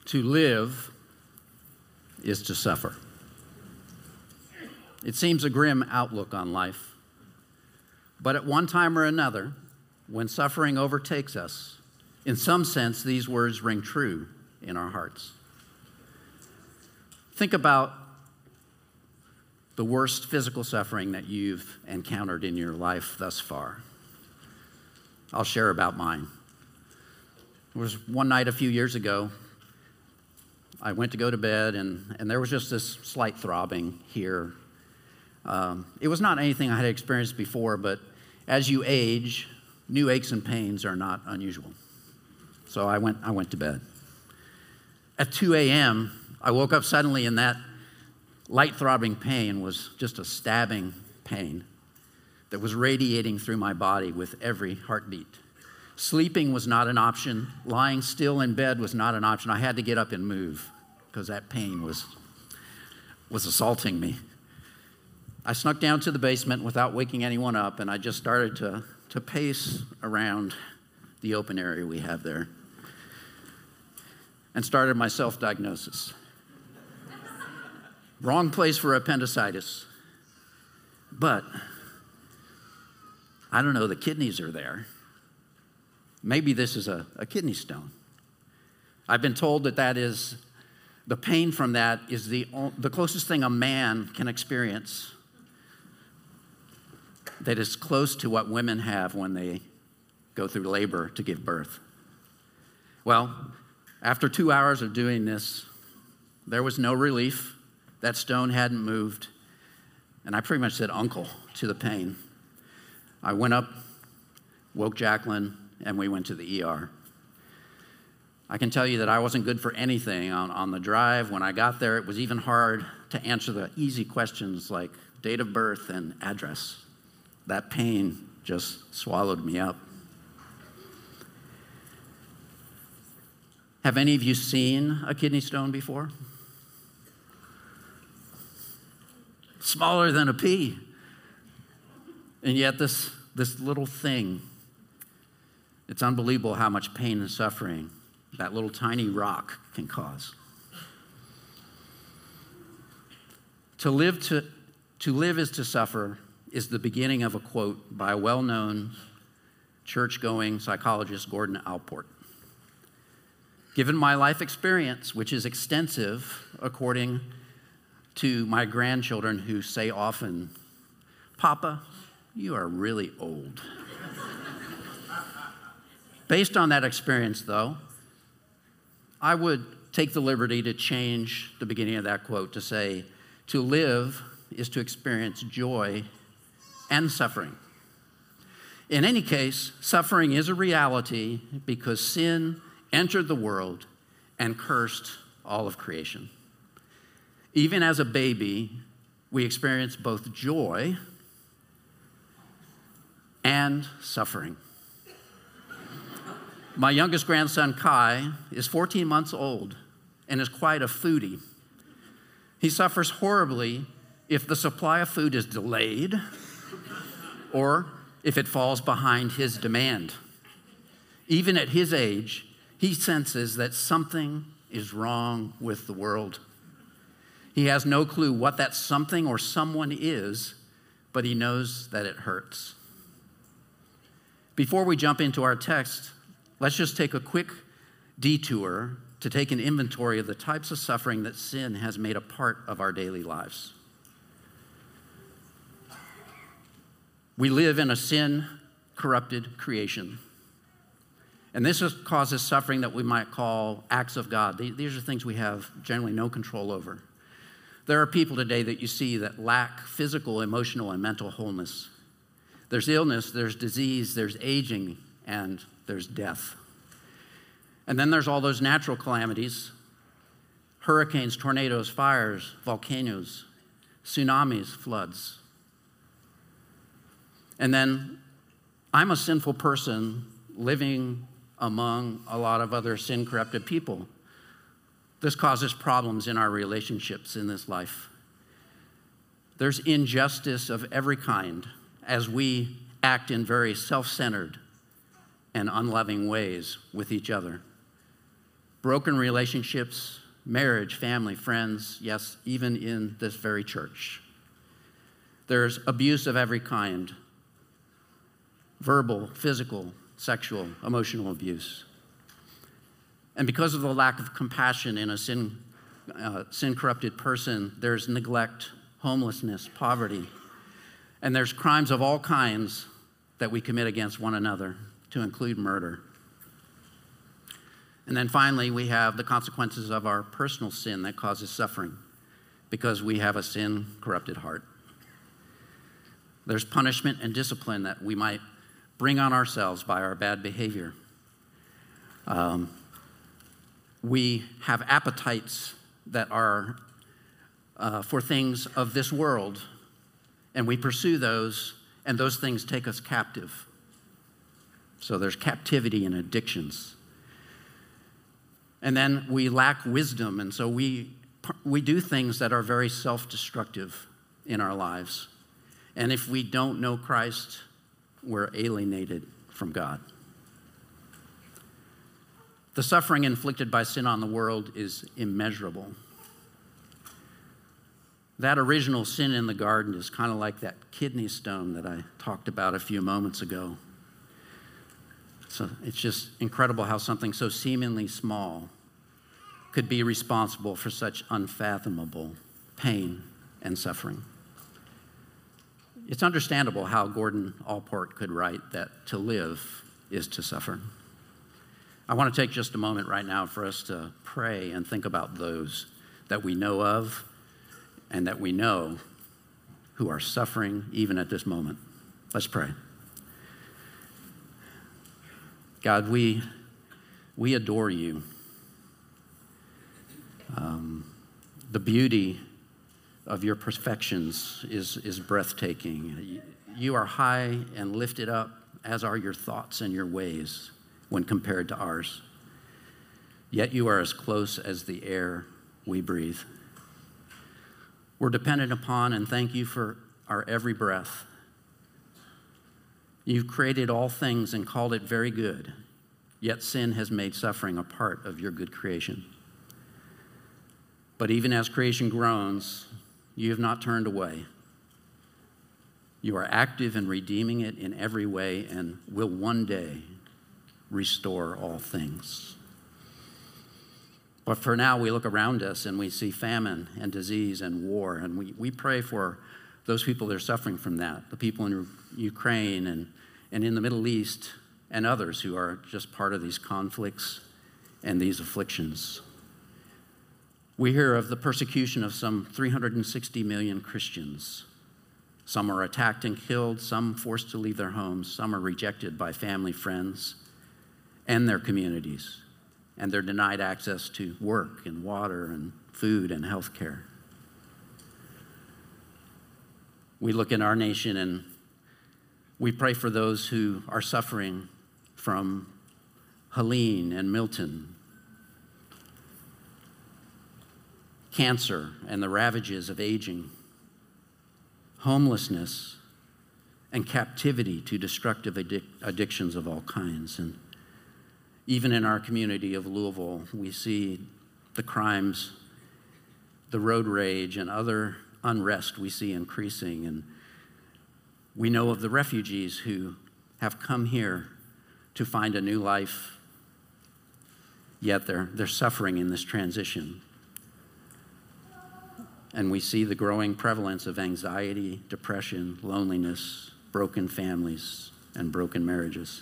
To live is to suffer. It seems a grim outlook on life, but at one time or another, when suffering overtakes us, in some sense, these words ring true in our hearts. Think about the worst physical suffering that you've encountered in your life thus far. I'll share about mine. It was one night a few years ago. I went to go to bed, and there was just this slight throbbing here. It was not anything I had experienced before, but as you age, new aches and pains are not unusual. So I went to bed. At 2 a.m., I woke up suddenly, and that light throbbing pain was just a stabbing pain that was radiating through my body with every heartbeat. Sleeping was not an option. Lying still in bed was not an option. I had to get up and move because that pain was assaulting me. I snuck down to the basement without waking anyone up, and I just started to pace around the open area we have there and started my self-diagnosis. Wrong place for appendicitis. But I don't know, the kidneys are there. Maybe this is a kidney stone. I've been told that is, the pain from that is the closest thing a man can experience that is close to what women have when they go through labor to give birth. Well, after 2 hours of doing this, there was no relief. That stone hadn't moved. And I pretty much said uncle to the pain. I went up, woke Jacqueline, and we went to the ER. I can tell you that I wasn't good for anything on the drive. When I got there, it was even hard to answer the easy questions like date of birth and address. That pain just swallowed me up. Have any of you seen a kidney stone before? Smaller than a pea. And yet this little thing, it's unbelievable how much pain and suffering that little tiny rock can cause. To live is to suffer is the beginning of a quote by a well-known church-going psychologist, Gordon Allport. Given my life experience, which is extensive, according to my grandchildren who say often, "Papa, you are really old." Based on that experience, though, I would take the liberty to change the beginning of that quote to say, to live is to experience joy and suffering. In any case, suffering is a reality because sin entered the world and cursed all of creation. Even as a baby, we experience both joy and suffering. My youngest grandson, Kai, is 14 months old and is quite a foodie. He suffers horribly if the supply of food is delayed or if it falls behind his demand. Even at his age, he senses that something is wrong with the world. He has no clue what that something or someone is, but he knows that it hurts. Before we jump into our text, let's just take a quick detour to take an inventory of the types of suffering that sin has made a part of our daily lives. We live in a sin-corrupted creation. And this causes suffering that we might call acts of God. These are things we have generally no control over. There are people today that you see that lack physical, emotional, and mental wholeness. There's illness, there's disease, there's aging, and there's death. And then there's all those natural calamities: hurricanes, tornadoes, fires, volcanoes, tsunamis, floods. And then I'm a sinful person living among a lot of other sin-corrupted people. This causes problems in our relationships in this life. There's injustice of every kind as we act in very self-centered and unloving ways with each other. broken relationships, marriage, family, friends, yes, even in this very church. There's abuse of every kind: verbal, physical, sexual, emotional abuse. And because of the lack of compassion in a sin-corrupted person, there's neglect, homelessness, poverty, and there's crimes of all kinds that we commit against one another, to include murder. And then finally, we have the consequences of our personal sin that causes suffering because we have a sin-corrupted heart. There's punishment and discipline that we might bring on ourselves by our bad behavior. We have appetites that are for things of this world, and we pursue those, and those things take us captive. So there's captivity and addictions. And then we lack wisdom, and so we do things that are very self-destructive in our lives. And if we don't know Christ, we're alienated from God. The suffering inflicted by sin on the world is immeasurable. That original sin in the garden is kind of like that kidney stone that I talked about a few moments ago. So it's just incredible how something so seemingly small could be responsible for such unfathomable pain and suffering. It's understandable how Gordon Allport could write that to live is to suffer. I want to take just a moment right now for us to pray and think about those that we know of and that we know who are suffering even at this moment. Let's pray. God, we adore you. The beauty of your perfections is breathtaking. You are high and lifted up, as are your thoughts and your ways when compared to ours. Yet you are as close as the air we breathe. We're dependent upon and thank you for our every breath. You've created all things and called it very good, yet sin has made suffering a part of your good creation. But even as creation groans, you have not turned away. You are active in redeeming it in every way and will one day restore all things. But for now, we look around us and we see famine and disease and war, and we pray for those people that are suffering from that, the people in Ukraine and in the Middle East and others who are just part of these conflicts and these afflictions. We hear of the persecution of some 360 million Christians. Some are attacked and killed, some forced to leave their homes, some are rejected by family, friends, and their communities, and they're denied access to work and water and food and health care. We look in our nation and we pray for those who are suffering from Helene and Milton, cancer and the ravages of aging, homelessness, and captivity to destructive addictions of all kinds. And even in our community of Louisville, we see the crimes, the road rage, and other unrest we see increasing. And we know of the refugees who have come here to find a new life, yet they're suffering in this transition. And we see the growing prevalence of anxiety, depression, loneliness, broken families, and broken marriages.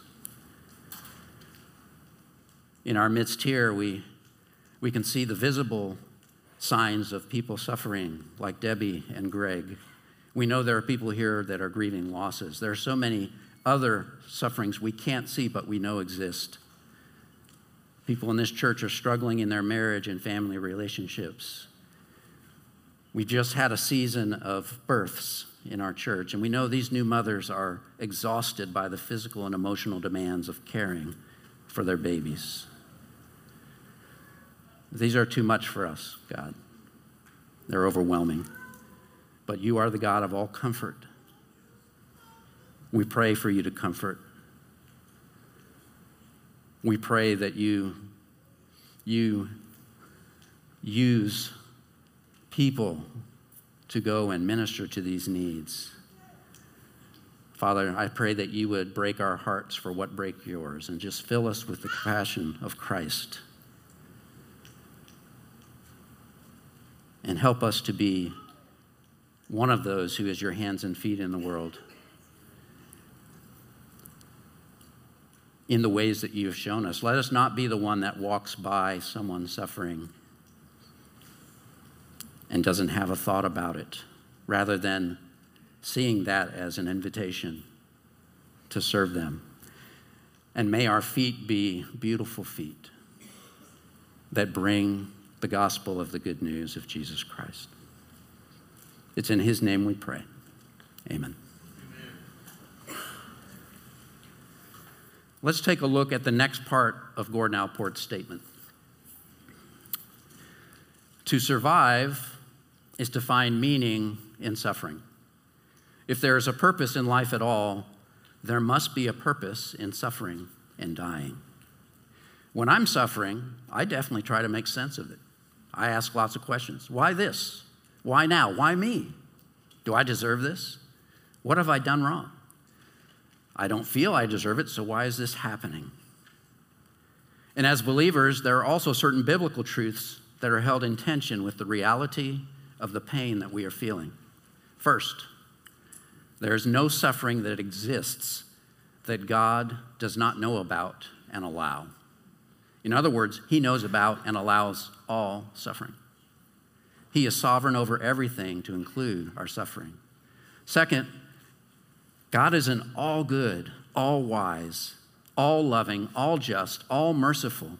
In our midst here, we can see the visible signs of people suffering, like Debbie and Greg. We know there are people here that are grieving losses. There are so many other sufferings we can't see, but we know exist. People in this church are struggling in their marriage and family relationships. We just had a season of births in our church, and we know these new mothers are exhausted by the physical and emotional demands of caring for their babies. These are too much for us, God. They're overwhelming. But you are the God of all comfort. We pray for you to comfort. We pray that you you use people to go and minister to these needs. Father, I pray that you would break our hearts for what break yours and just fill us with the compassion of Christ. And help us to be one of those who is your hands and feet in the world in the ways that you have shown us. Let us not be the one that walks by someone suffering and doesn't have a thought about it, rather than seeing that as an invitation to serve them. And may our feet be beautiful feet that bring the gospel of the good news of Jesus Christ. It's in his name we pray. Amen. Let's take a look at the next part of Gordon Allport's statement. To survive is to find meaning in suffering. If there is a purpose in life at all, there must be a purpose in suffering and dying. When I'm suffering, I definitely try to make sense of it. I ask lots of questions. Why this? Why now? Why me? Do I deserve this? What have I done wrong? I don't feel I deserve it, so why is this happening? And as believers, there are also certain biblical truths that are held in tension with the reality of the pain that we are feeling. First, there is no suffering that exists that God does not know about and allow. In other words, he knows about and allows all suffering. He is sovereign over everything, to include our suffering. Second, God is an all good, all wise, all loving, all just, all merciful,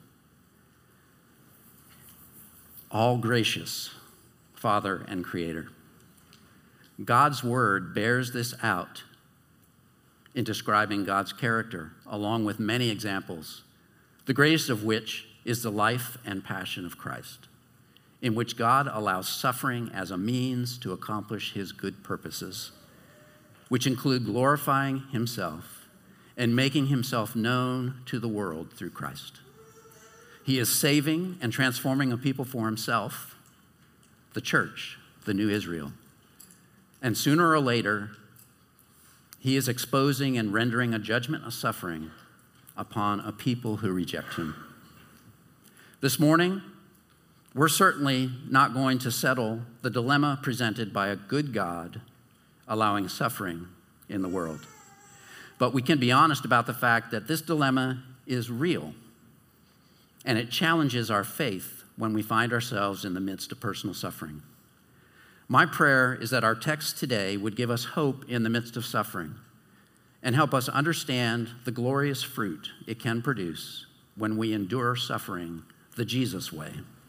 all gracious Father and Creator. God's word bears this out in describing God's character, along with many examples, the greatest of which is the life and passion of Christ, in which God allows suffering as a means to accomplish his good purposes, which include glorifying himself and making himself known to the world through Christ. He is saving and transforming a people for himself, the church, the new Israel. And sooner or later, he is exposing and rendering a judgment of suffering upon a people who reject him. This morning, we're certainly not going to settle the dilemma presented by a good God allowing suffering in the world. But we can be honest about the fact that this dilemma is real, and it challenges our faith when we find ourselves in the midst of personal suffering. My prayer is that our text today would give us hope in the midst of suffering and help us understand the glorious fruit it can produce when we endure suffering the Jesus way.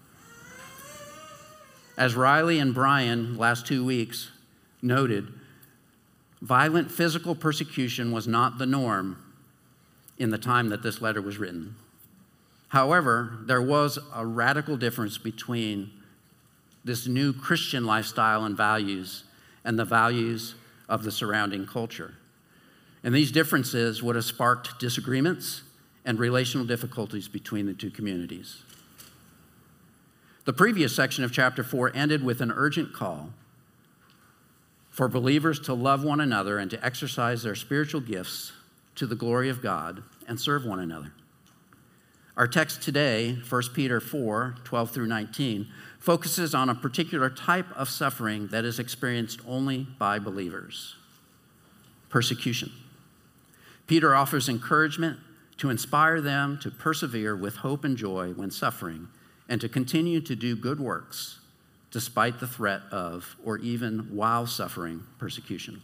As Riley and Brian last 2 weeks noted, violent physical persecution was not the norm in the time that this letter was written. However, there was a radical difference between this new Christian lifestyle and values and the values of the surrounding culture. And these differences would have sparked disagreements and relational difficulties between the two communities. The previous section of chapter 4 ended with an urgent call for believers to love one another and to exercise their spiritual gifts to the glory of God and serve one another. Our text today, 1 Peter 4, 12 through 19, focuses on a particular type of suffering that is experienced only by believers: persecution. Peter offers encouragement to inspire them to persevere with hope and joy when suffering, and to continue to do good works despite the threat of, or even while suffering, persecution.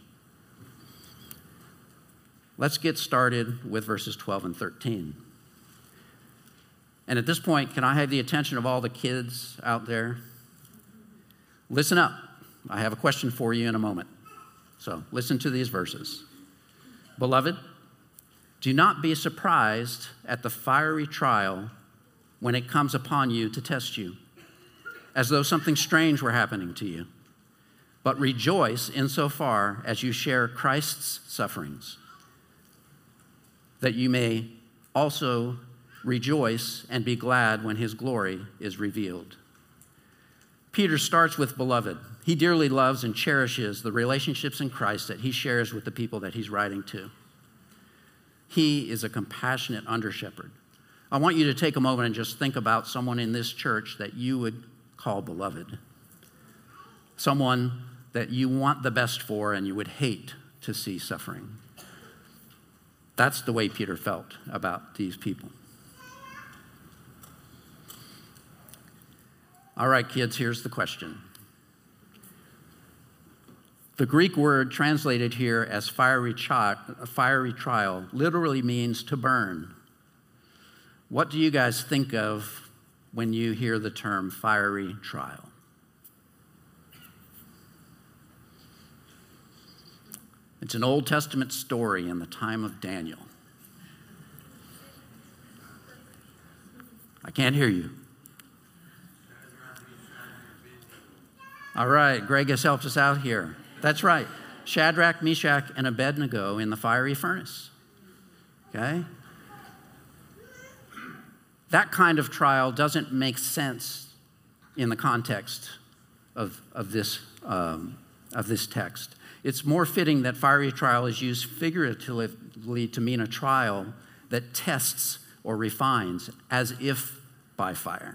Let's get started with verses 12 and 13. And at this point, can I have the attention of all the kids out there? Listen up. I have a question for you in a moment. So listen to these verses. Beloved, do not be surprised at the fiery trial when it comes upon you to test you, as though something strange were happening to you. But rejoice insofar as you share Christ's sufferings, that you may also Rejoice and be glad when his glory is revealed. Peter starts with beloved. He dearly loves and cherishes the relationships in Christ that he shares with the people that he's writing to. He is a compassionate under-shepherd. I want you to take a moment and just think about someone in this church that you would call beloved. Someone that you want the best for and you would hate to see suffering. That's the way Peter felt about these people. All right, kids, here's the question. The Greek word translated here as fiery trial literally means to burn. What do you guys think of when you hear the term fiery trial? It's an Old Testament story in the time of Daniel. I can't hear you. All right, Greg has helped us out here. That's right. Shadrach, Meshach, and Abednego in the fiery furnace. Okay? That kind of trial doesn't make sense in the context of this text. It's more fitting that fiery trial is used figuratively to mean a trial that tests or refines, as if by fire.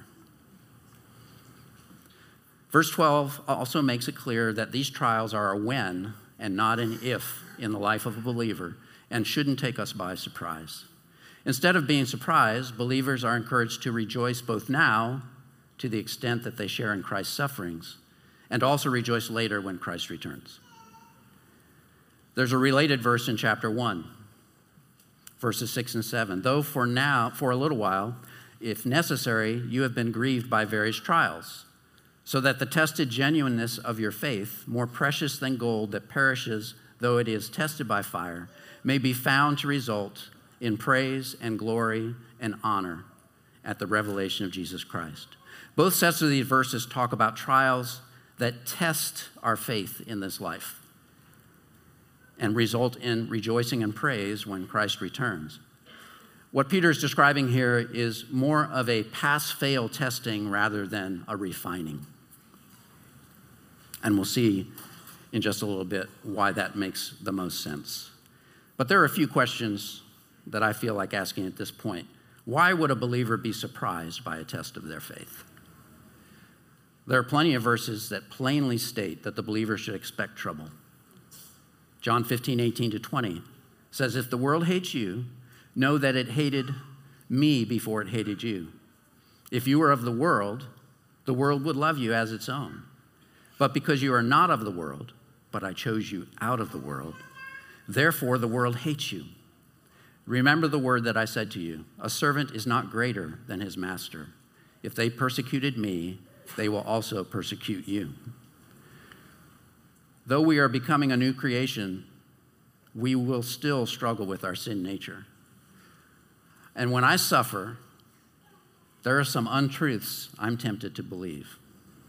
Verse 12 also makes it clear that these trials are a when and not an if in the life of a believer and shouldn't take us by surprise. Instead of being surprised, believers are encouraged to rejoice both now to the extent that they share in Christ's sufferings and also rejoice later when Christ returns. There's a related verse in chapter 1, verses 6 and 7. Though for a little while, if necessary, you have been grieved by various trials, so that the tested genuineness of your faith, more precious than gold that perishes though it is tested by fire, may be found to result in praise and glory and honor at the revelation of Jesus Christ. Both sets of these verses talk about trials that test our faith in this life and result in rejoicing and praise when Christ returns. What Peter is describing here is more of a pass-fail testing rather than a refining. And we'll see in just a little bit why that makes the most sense. But there are a few questions that I feel like asking at this point. Why would a believer be surprised by a test of their faith? There are plenty of verses that plainly state that the believer should expect trouble. John 15:18-20 says, if the world hates you, know that it hated me before it hated you. If you were of the world would love you as its own. But because you are not of the world, but I chose you out of the world, therefore the world hates you. Remember the word that I said to you, a servant is not greater than his master. If they persecuted me, they will also persecute you. Though we are becoming a new creation, we will still struggle with our sin nature. And when I suffer, there are some untruths I'm tempted to believe.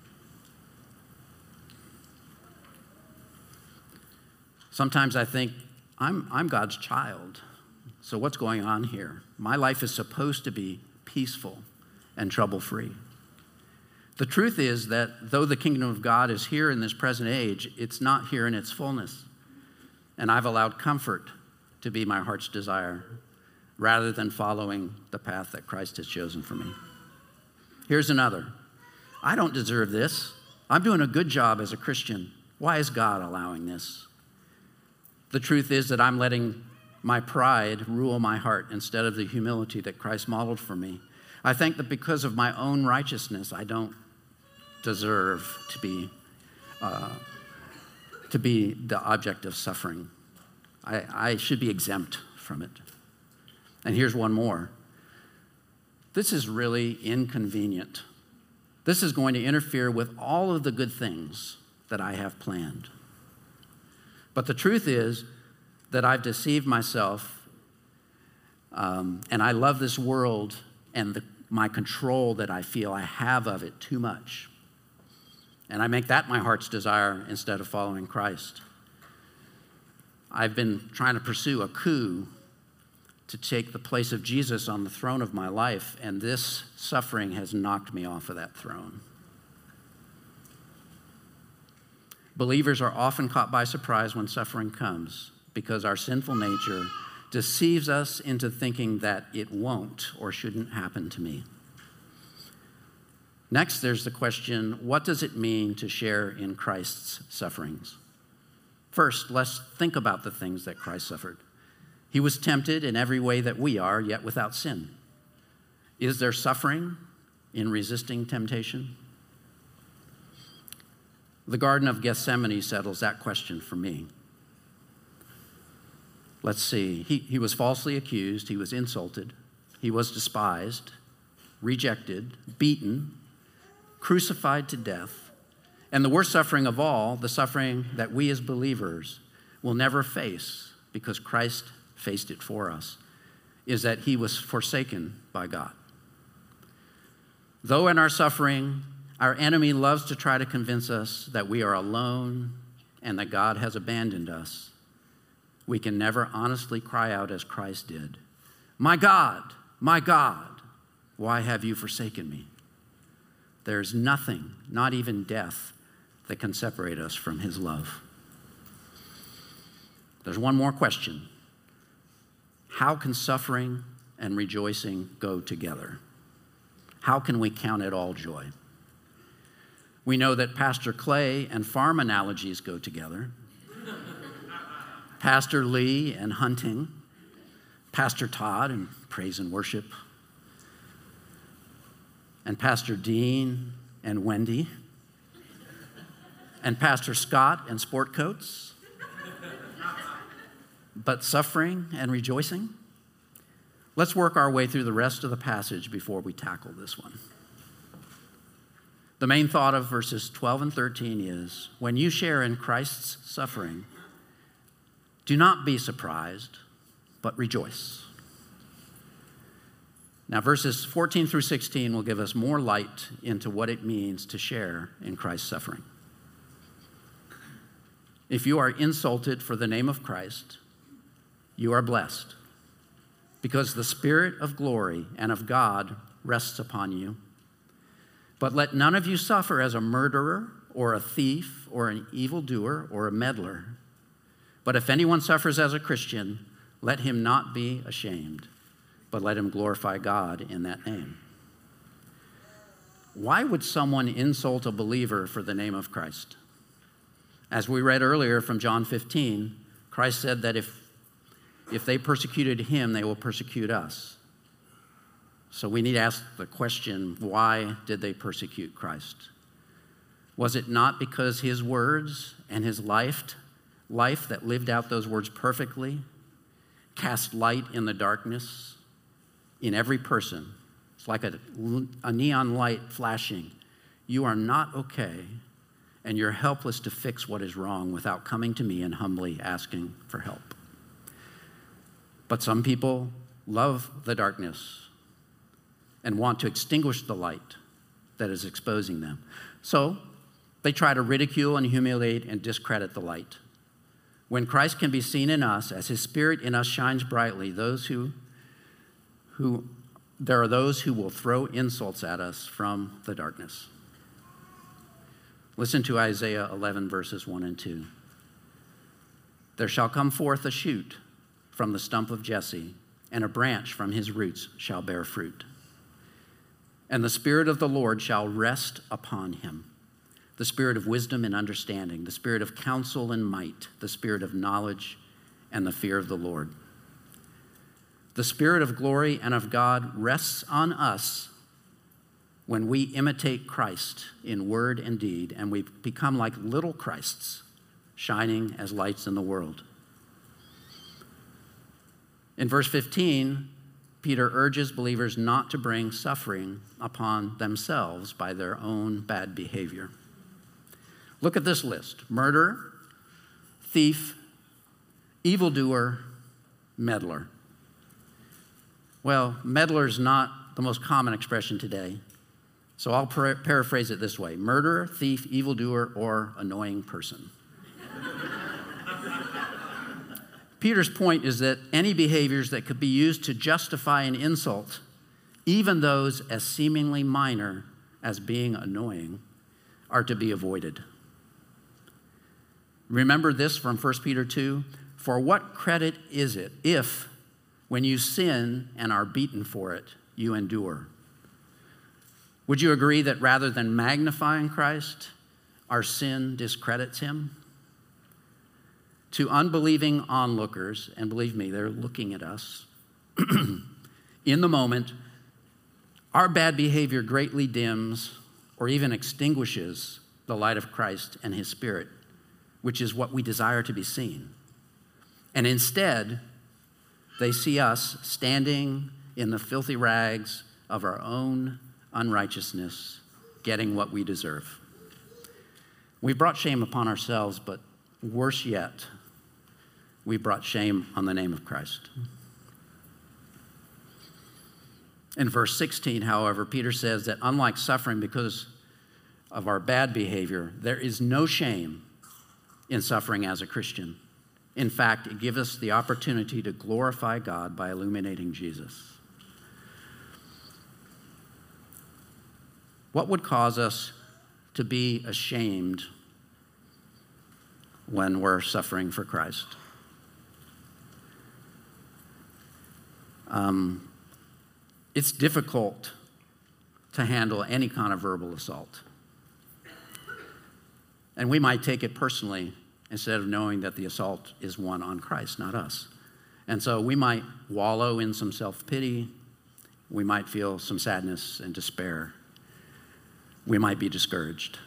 Sometimes I think, I'm God's child, so what's going on here? My life is supposed to be peaceful and trouble-free. The truth is that though the kingdom of God is here in this present age, it's not here in its fullness. And I've allowed comfort to be my heart's desire rather than following the path that Christ has chosen for me. Here's another. I don't deserve this. I'm doing a good job as a Christian. Why is God allowing this? The truth is that I'm letting my pride rule my heart instead of the humility that Christ modeled for me. I think that because of my own righteousness, I don't deserve to be the object of suffering. I should be exempt from it. And here's one more. This is really inconvenient. This is going to interfere with all of the good things that I have planned. But the truth is that I've deceived myself, and I love this world and my control that I feel I have of it too much. And I make that my heart's desire instead of following Christ. I've been trying to pursue a coup to take the place of Jesus on the throne of my life, and this suffering has knocked me off of that throne. Believers are often caught by surprise when suffering comes because our sinful nature deceives us into thinking that it won't or shouldn't happen to me. Next, there's the question, what does it mean to share in Christ's sufferings? First, let's think about the things that Christ suffered. He was tempted in every way that we are, yet without sin. Is there suffering in resisting temptation? The Garden of Gethsemane settles that question for me. Let's see. He was falsely accused. He was insulted. He was despised, rejected, beaten, crucified to death. And the worst suffering of all, the suffering that we as believers will never face because Christ faced it for us, is that he was forsaken by God. Though in our suffering, our enemy loves to try to convince us that we are alone and that God has abandoned us, we can never honestly cry out as Christ did, my God, why have you forsaken me?" There's nothing, not even death, that can separate us from his love. There's one more question. How can suffering and rejoicing go together? How can we count it all joy? We know that Pastor Clay and farm analogies go together. Pastor Lee and hunting. Pastor Todd and praise and worship. And Pastor Dean and Wendy. And Pastor Scott and sport coats. But suffering and rejoicing? Let's work our way through the rest of the passage before we tackle this one. The main thought of verses 12 and 13 is, when you share in Christ's suffering, do not be surprised, but rejoice. Now, verses 14 through 16 will give us more light into what it means to share in Christ's suffering. If you are insulted for the name of Christ, you are blessed, because the Spirit of glory and of God rests upon you. But let none of you suffer as a murderer or a thief or an evildoer or a meddler. But if anyone suffers as a Christian, let him not be ashamed, but let him glorify God in that name. Why would someone insult a believer for the name of Christ? As we read earlier from John 15, Christ said that if they persecuted him, they will persecute us. So we need to ask the question, why did they persecute Christ? Was it not because his words and his life that lived out those words perfectly cast light in the darkness in every person? It's like a neon light flashing. You are not okay, and you're helpless to fix what is wrong without coming to me and humbly asking for help. But some people love the darkness and want to extinguish the light that is exposing them. So they try to ridicule and humiliate and discredit the light. When Christ can be seen in us, as his Spirit in us shines brightly, there are those who will throw insults at us from the darkness. Listen to Isaiah 11, verses 1 and 2. There shall come forth a shoot from the stump of Jesse, and a branch from his roots shall bear fruit. And the Spirit of the Lord shall rest upon him, the Spirit of wisdom and understanding, the Spirit of counsel and might, the Spirit of knowledge and the fear of the Lord. The Spirit of glory and of God rests on us when we imitate Christ in word and deed, and we become like little Christs, shining as lights in the world. In verse 15, Peter urges believers not to bring suffering upon themselves by their own bad behavior. Look at this list: murderer, thief, evildoer, meddler. Well, meddler is not the most common expression today, so I'll paraphrase it this way: murderer, thief, evildoer, or annoying person. Peter's point is that any behaviors that could be used to justify an insult, even those as seemingly minor as being annoying, are to be avoided. Remember this from 1 Peter 2, for what credit is it if, when you sin and are beaten for it, you endure? Would you agree that rather than magnifying Christ, our sin discredits him? To unbelieving onlookers, and believe me, they're looking at us, in the moment, our bad behavior greatly dims or even extinguishes the light of Christ and his Spirit, which is what we desire to be seen. And instead, they see us standing in the filthy rags of our own unrighteousness, getting what we deserve. We've brought shame upon ourselves, but worse yet, we brought shame on the name of Christ. In verse 16, however, Peter says that unlike suffering because of our bad behavior, there is no shame in suffering as a Christian. In fact, it gives us the opportunity to glorify God by illuminating Jesus. What would cause us to be ashamed when we're suffering for Christ? It's difficult to handle any kind of verbal assault. And we might take it personally instead of knowing that the assault is one on Christ, not us. And so we might wallow in some self-pity. We might feel some sadness and despair. We might be discouraged.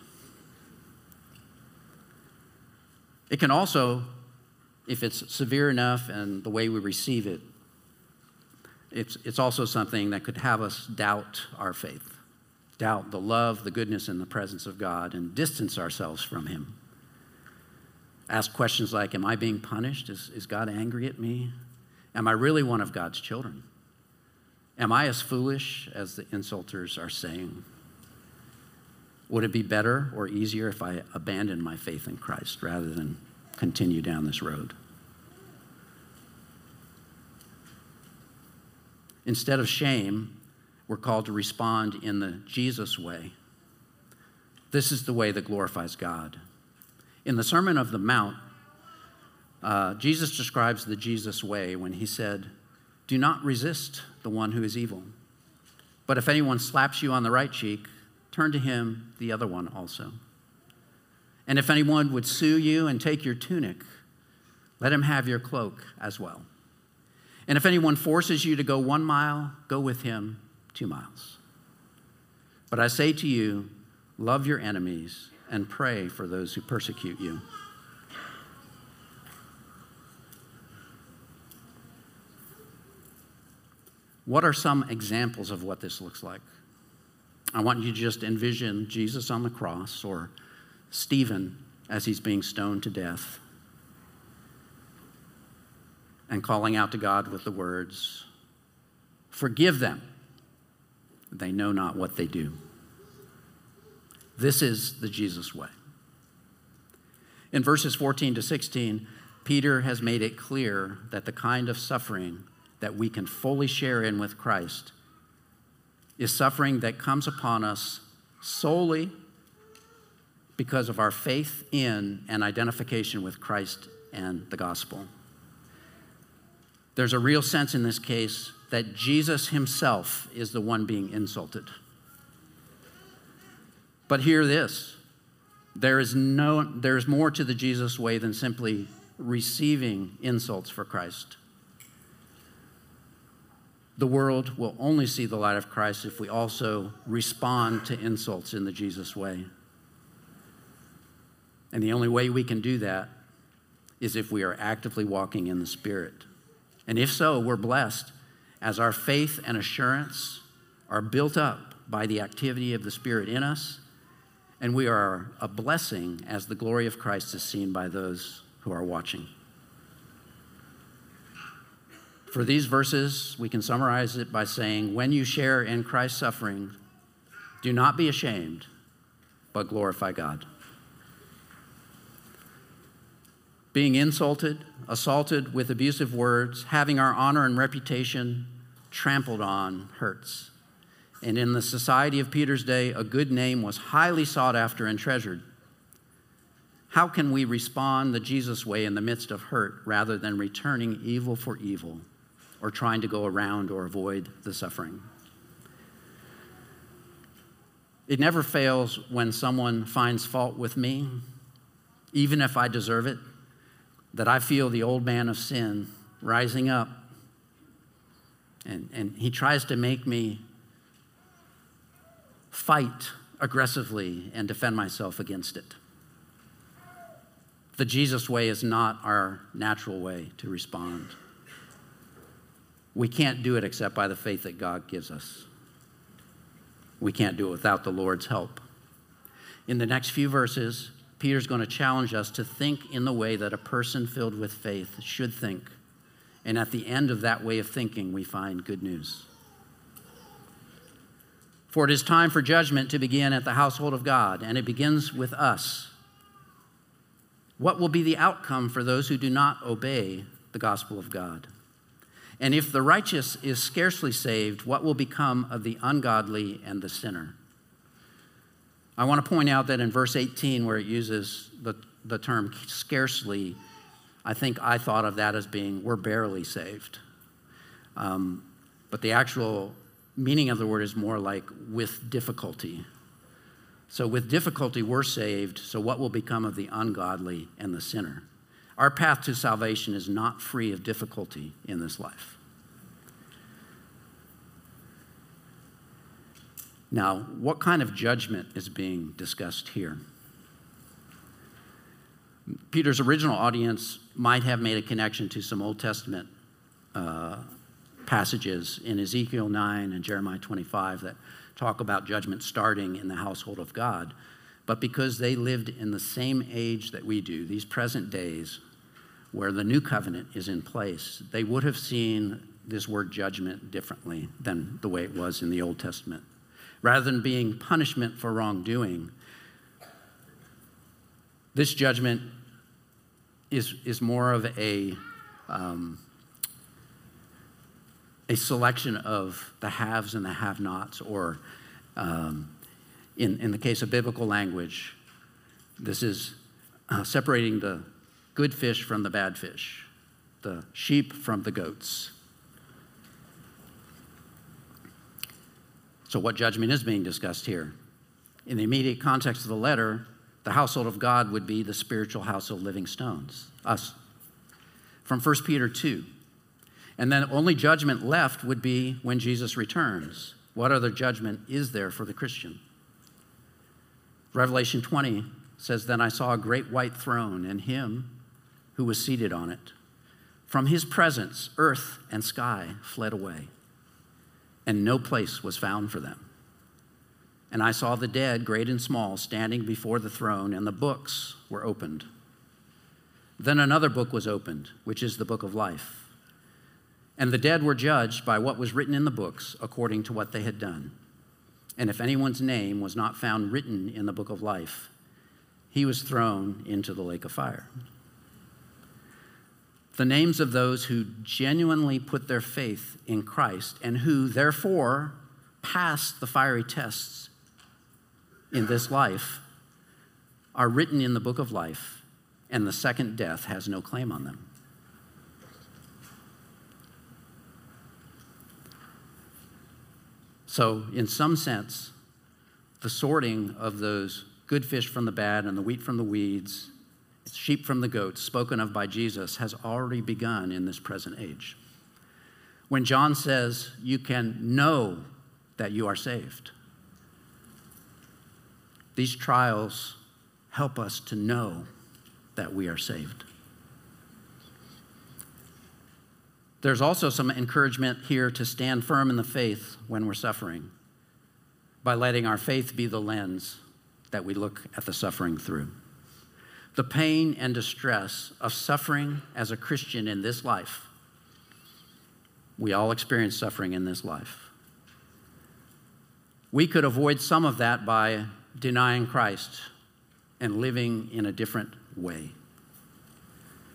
It can also, if it's severe enough and the way we receive it, it's also something that could have us doubt our faith, doubt the love, the goodness, and the presence of God, and distance ourselves from him. Ask questions like, am I being punished? Is God angry at me? Am I really one of God's children? Am I as foolish as the insulters are saying? Would it be better or easier if I abandoned my faith in Christ rather than continue down this road? Instead of shame, we're called to respond in the Jesus way. This is the way that glorifies God. In the Sermon on the Mount, Jesus describes the Jesus way when he said, do not resist the one who is evil. But if anyone slaps you on the right cheek, turn to him the other one also. And if anyone would sue you and take your tunic, let him have your cloak as well. And if anyone forces you to go 1 mile, go with him 2 miles. But I say to you, love your enemies and pray for those who persecute you. What are some examples of what this looks like? I want you to just envision Jesus on the cross or Stephen as he's being stoned to death and calling out to God with the words, forgive them. They know not what they do. This is the Jesus way. In verses 14 to 16, Peter has made it clear that the kind of suffering that we can fully share in with Christ is suffering that comes upon us solely because of our faith in and identification with Christ and the gospel. There's a real sense in this case that Jesus himself is the one being insulted. But hear this, there's more to the Jesus way than simply receiving insults for Christ. The world will only see the light of Christ if we also respond to insults in the Jesus way. And the only way we can do that is if we are actively walking in the Spirit. And if so, we're blessed as our faith and assurance are built up by the activity of the Spirit in us, and we are a blessing as the glory of Christ is seen by those who are watching. For these verses, we can summarize it by saying, when you share in Christ's suffering, do not be ashamed, but glorify God. Being insulted, assaulted with abusive words, having our honor and reputation trampled on hurts. And in the society of Peter's day, a good name was highly sought after and treasured. How can we respond the Jesus way in the midst of hurt rather than returning evil for evil or trying to go around or avoid the suffering? It never fails when someone finds fault with me, even if I deserve it, that I feel the old man of sin rising up. And he tries to make me fight aggressively and defend myself against it. The Jesus way is not our natural way to respond. We can't do it except by the faith that God gives us. We can't do it without the Lord's help. In the next few verses, Peter's going to challenge us to think in the way that a person filled with faith should think. And at the end of that way of thinking, we find good news. For it is time for judgment to begin at the household of God, and it begins with us. What will be the outcome for those who do not obey the gospel of God? And if the righteous is scarcely saved, what will become of the ungodly and the sinner? I want to point out that in verse 18, where it uses the term scarcely, I think I thought of that as being, we're barely saved. But the actual meaning of the word is more like with difficulty. So with difficulty, we're saved. So what will become of the ungodly and the sinner? Our path to salvation is not free of difficulty in this life. Now, what kind of judgment is being discussed here? Peter's original audience might have made a connection to some Old Testament passages in Ezekiel 9 and Jeremiah 25 that talk about judgment starting in the household of God. But because they lived in the same age that we do, these present days, where the new covenant is in place, they would have seen this word judgment differently than the way it was in the Old Testament. Rather than being punishment for wrongdoing, this judgment is more of a selection of the haves and the have-nots, or in the case of biblical language, this is separating the good fish from the bad fish, the sheep from the goats. So what judgment is being discussed here? In the immediate context of the letter, the household of God would be the spiritual house of living stones, us. From 1 Peter 2. And then only judgment left would be when Jesus returns. What other judgment is there for the Christian? Revelation 20 says, "Then I saw a great white throne and him who was seated on it. From his presence, earth and sky fled away, and no place was found for them. And I saw the dead, great and small, standing before the throne, and the books were opened. Then another book was opened, which is the book of life. And the dead were judged by what was written in the books according to what they had done. And if anyone's name was not found written in the book of life, he was thrown into the lake of fire." The names of those who genuinely put their faith in Christ and who therefore passed the fiery tests in this life are written in the book of life, and the second death has no claim on them. So, in some sense, the sorting of those good fish from the bad and the wheat from the weeds, sheep from the goats, spoken of by Jesus, has already begun in this present age. When John says, you can know that you are saved, these trials help us to know that we are saved. There's also some encouragement here to stand firm in the faith when we're suffering, by letting our faith be the lens that we look at the suffering through. The pain and distress of suffering as a Christian in this life, we all experience suffering in this life. We could avoid some of that by denying Christ and living in a different way.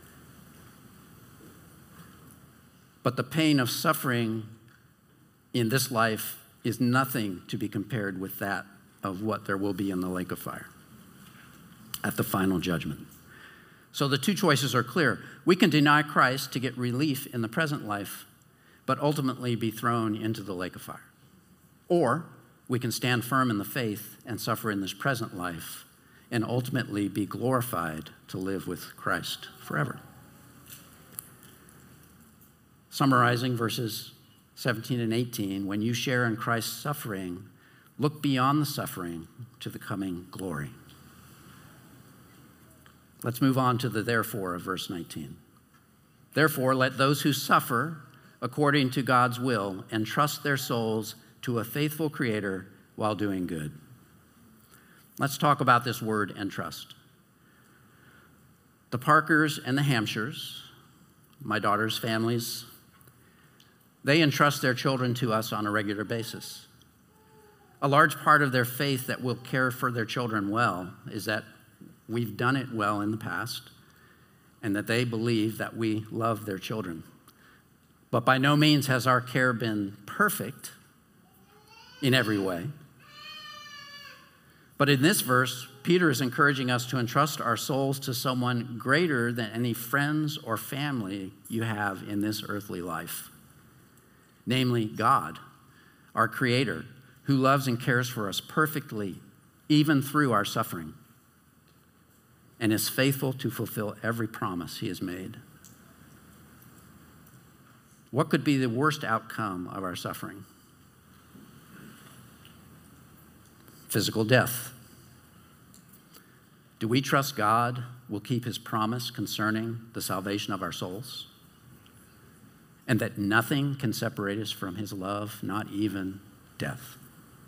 But the pain of suffering in this life is nothing to be compared with that of what there will be in the lake of fire at the final judgment. So the two choices are clear. We can deny Christ to get relief in the present life, but ultimately be thrown into the lake of fire. Or we can stand firm in the faith and suffer in this present life and ultimately be glorified to live with Christ forever. Summarizing verses 17 and 18, when you share in Christ's suffering, look beyond the suffering to the coming glory. Let's move on to the therefore of verse 19. Therefore, let those who suffer according to God's will entrust their souls to a faithful Creator while doing good. Let's talk about this word, entrust. The Parkers and the Hampshires, my daughter's families, they entrust their children to us on a regular basis. A large part of their faith that we'll care for their children well is that we've done it well in the past and that they believe that we love their children. But by no means has our care been perfect in every way. But in this verse, Peter is encouraging us to entrust our souls to someone greater than any friends or family you have in this earthly life. Namely, God, our Creator, who loves and cares for us perfectly, even through our suffering, and is faithful to fulfill every promise He has made. What could be the worst outcome of our suffering? Physical death. Do we trust God will keep His promise concerning the salvation of our souls? And that nothing can separate us from His love, not even death.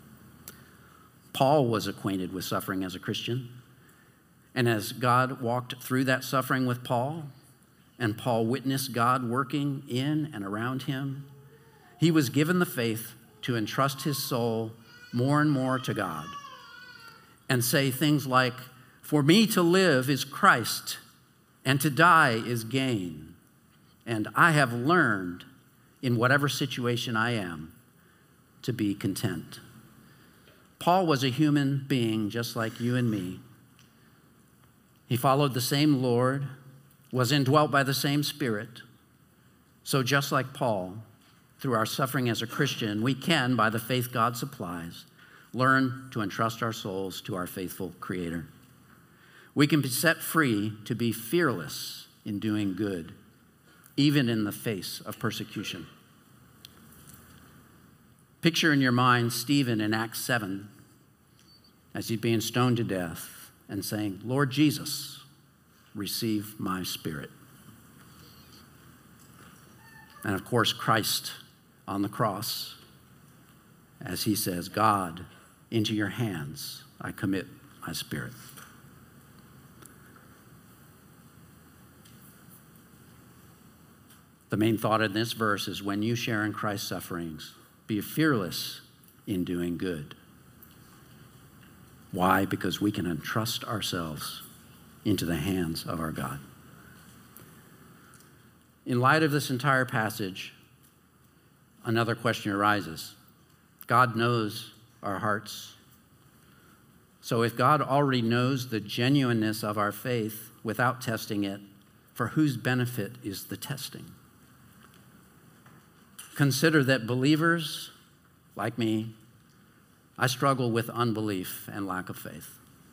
Paul was acquainted with suffering as a Christian. And as God walked through that suffering with Paul, and Paul witnessed God working in and around him, he was given the faith to entrust his soul more and more to God and say things like, "For me to live is Christ, and to die is gain. And I have learned, in whatever situation I am, to be content." Paul was a human being just like you and me. He followed the same Lord, was indwelt by the same Spirit. So just like Paul, through our suffering as a Christian, we can, by the faith God supplies, learn to entrust our souls to our faithful Creator. We can be set free to be fearless in doing good, even in the face of persecution. Picture in your mind Stephen in Acts 7 as he's being stoned to death and saying, "Lord Jesus, receive my spirit." And of course, Christ on the cross as he says, "God, into your hands I commit my spirit." The main thought in this verse is when you share in Christ's sufferings, be fearless in doing good. Why? Because we can entrust ourselves into the hands of our God. In light of this entire passage, another question arises. God knows our hearts. So if God already knows the genuineness of our faith without testing it, for whose benefit is the testing? Consider that believers, like me, I struggle with unbelief and lack of faith.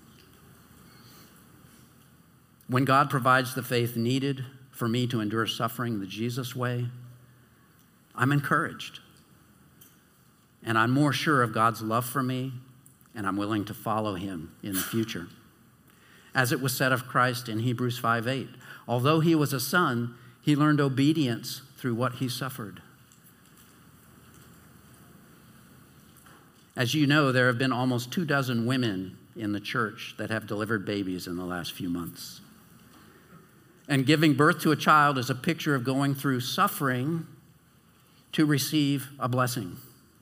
When God provides the faith needed for me to endure suffering the Jesus way, I'm encouraged. And I'm more sure of God's love for me, and I'm willing to follow Him in the future. As it was said of Christ in Hebrews 5:8, although He was a son, He learned obedience through what He suffered. As you know, there have been almost 24 women in the church that have delivered babies in the last few months. And giving birth to a child is a picture of going through suffering to receive a blessing.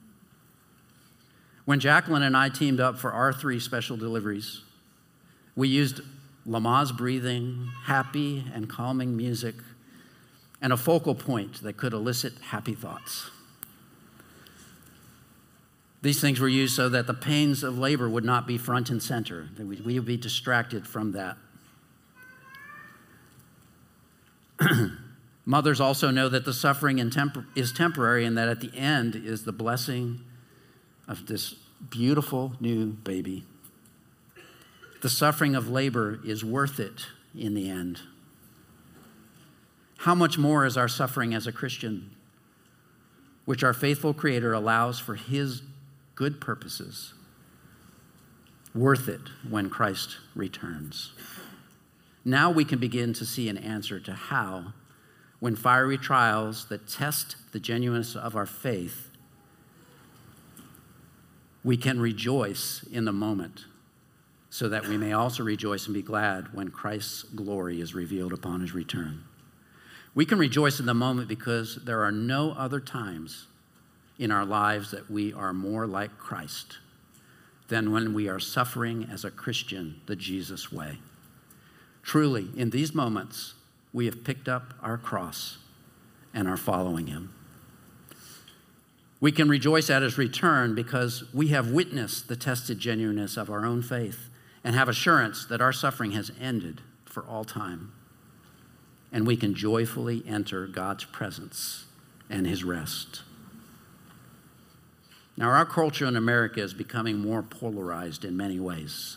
When Jacqueline and I teamed up for our 3 special deliveries, we used Lamaze breathing, happy and calming music, and a focal point that could elicit happy thoughts. These things were used so that the pains of labor would not be front and center, that we would be distracted from that. Mothers also know that the suffering is temporary and that at the end is the blessing of this beautiful new baby. The suffering of labor is worth it in the end. How much more is our suffering as a Christian, which our faithful Creator allows for His good purposes, worth it when Christ returns? Now we can begin to see an answer to how, when fiery trials that test the genuineness of our faith, we can rejoice in the moment, so that we may also rejoice and be glad when Christ's glory is revealed upon His return. We can rejoice in the moment because there are no other times in our lives that we are more like Christ than when we are suffering as a Christian the Jesus way. Truly, in these moments, we have picked up our cross and are following Him. We can rejoice at His return because we have witnessed the tested genuineness of our own faith and have assurance that our suffering has ended for all time. And we can joyfully enter God's presence and His rest. Now, our culture in America is becoming more polarized in many ways.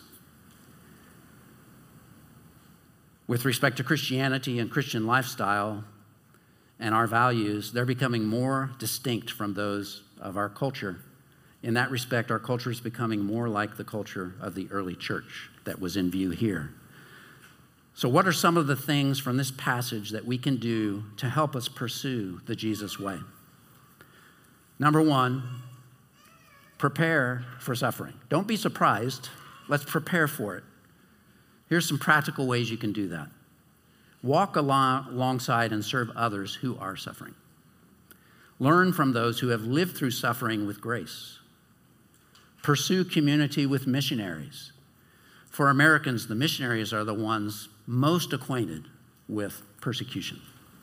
With respect to Christianity and Christian lifestyle and our values, they're becoming more distinct from those of our culture. In that respect, our culture is becoming more like the culture of the early church that was in view here. So what are some of the things from this passage that we can do to help us pursue the Jesus way? Number one, prepare for suffering. Don't be surprised. Let's prepare for it. Here's some practical ways you can do that. Walk alongside and serve others who are suffering. Learn from those who have lived through suffering with grace. Pursue community with missionaries. For Americans, the missionaries are the ones most acquainted with persecution.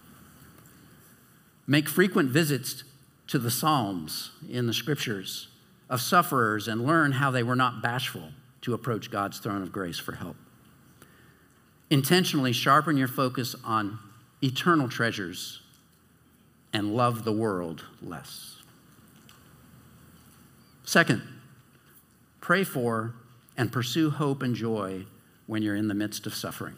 Make frequent visits to the Psalms in the Scriptures of sufferers and learn how they were not bashful to approach God's throne of grace for help. Intentionally sharpen your focus on eternal treasures and love the world less. Second, pray for and pursue hope and joy when you're in the midst of suffering.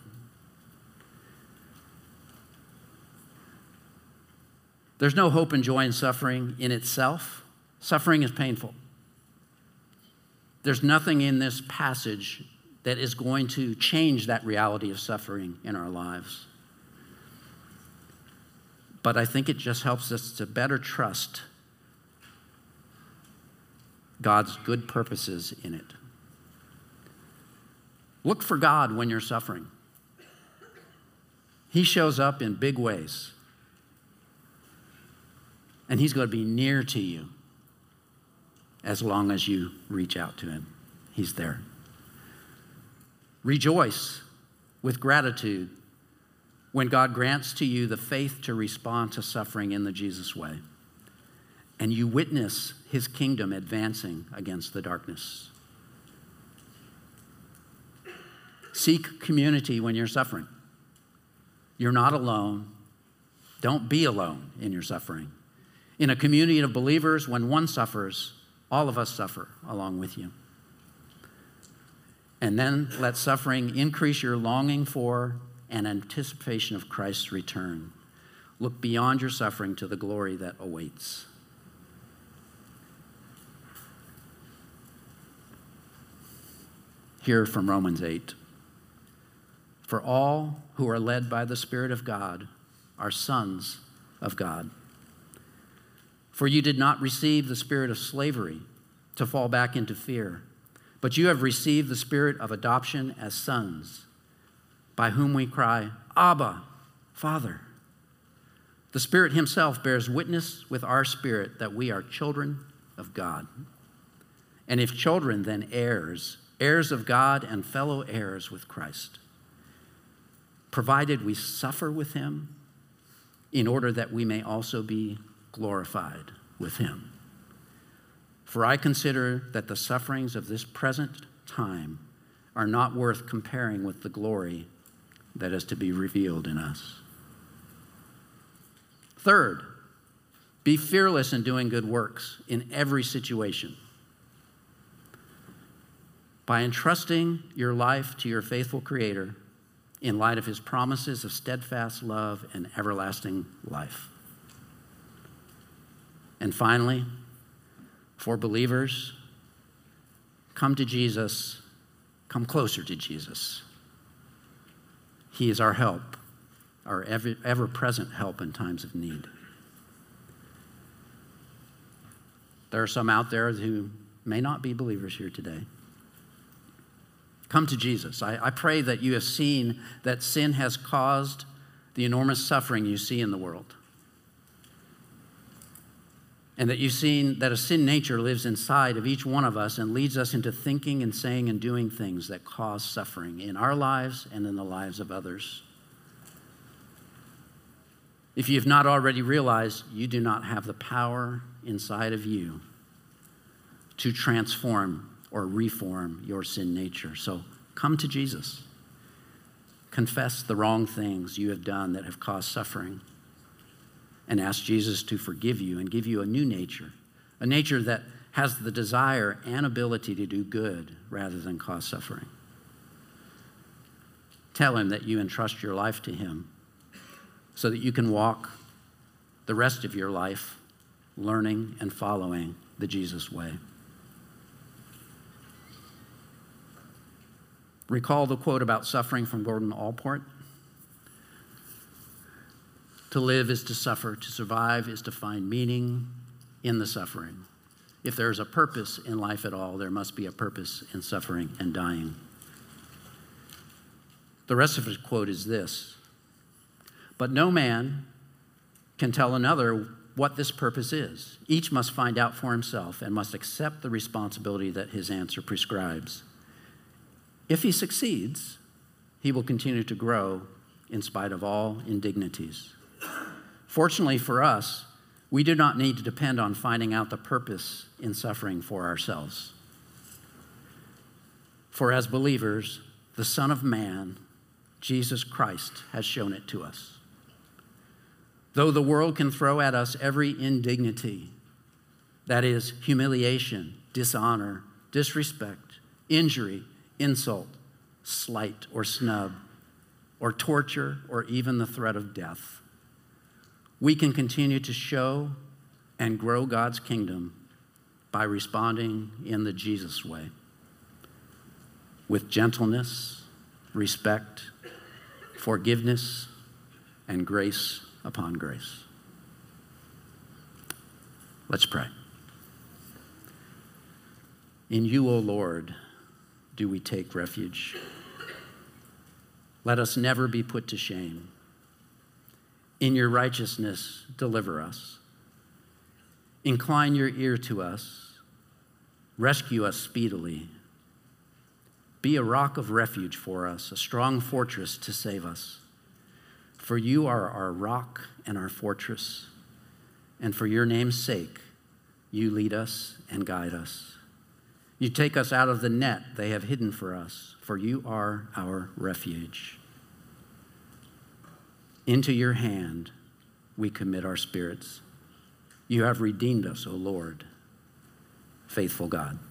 There's no hope and joy in suffering in itself. Suffering is painful. There's nothing in this passage that is going to change that reality of suffering in our lives. But I think it just helps us to better trust God's good purposes in it. Look for God when you're suffering. He shows up in big ways. And He's going to be near to you as long as you reach out to Him. He's there. Rejoice with gratitude when God grants to you the faith to respond to suffering in the Jesus way, and you witness His kingdom advancing against the darkness. Seek community when you're suffering. You're not alone. Don't be alone in your suffering. In a community of believers, when one suffers, all of us suffer along with you. And then let suffering increase your longing for and anticipation of Christ's return. Look beyond your suffering to the glory that awaits. Hear from Romans 8. For all who are led by the Spirit of God are sons of God. For you did not receive the spirit of slavery to fall back into fear, but you have received the Spirit of adoption as sons, by whom we cry, Abba, Father. The Spirit Himself bears witness with our spirit that we are children of God. And if children, then heirs, heirs of God and fellow heirs with Christ, provided we suffer with Him, in order that we may also be glorified with him. For I consider that the sufferings of this present time are not worth comparing with the glory that is to be revealed in us. Third, be fearless in doing good works in every situation. By entrusting your life to your faithful Creator in light of his promises of steadfast love and everlasting life. And finally, for believers, come to Jesus, come closer to Jesus. He is our help, our ever-present help in times of need. There are some out there who may not be believers here today. Come to Jesus. I pray that you have seen that sin has caused the enormous suffering you see in the world. And that you've seen that a sin nature lives inside of each one of us and leads us into thinking and saying and doing things that cause suffering in our lives and in the lives of others. If you have not already realized, you do not have the power inside of you to transform or reform your sin nature. So come to Jesus. Confess the wrong things you have done that have caused suffering, and ask Jesus to forgive you and give you a new nature, a nature that has the desire and ability to do good rather than cause suffering. Tell him that you entrust your life to him so that you can walk the rest of your life learning and following the Jesus way. Recall the quote about suffering from Gordon Allport. To live is to suffer. To survive is to find meaning in the suffering. If there is a purpose in life at all, there must be a purpose in suffering and dying. The rest of his quote is this: but no man can tell another what this purpose is. Each must find out for himself and must accept the responsibility that his answer prescribes. If he succeeds, he will continue to grow in spite of all indignities. Fortunately for us, we do not need to depend on finding out the purpose in suffering for ourselves. For as believers, the Son of Man, Jesus Christ, has shown it to us. Though the world can throw at us every indignity, that is, humiliation, dishonor, disrespect, injury, insult, slight or snub, or torture, or even the threat of death, we can continue to show and grow God's kingdom by responding in the Jesus way, with gentleness, respect, forgiveness, and grace upon grace. Let's pray. In you, O Lord, do we take refuge. Let us never be put to shame. In your righteousness, deliver us. Incline your ear to us. Rescue us speedily. Be a rock of refuge for us, a strong fortress to save us. For you are our rock and our fortress, and for your name's sake, you lead us and guide us. You take us out of the net they have hidden for us, for you are our refuge. Into your hand we commit our spirits. You have redeemed us, O Lord, faithful God.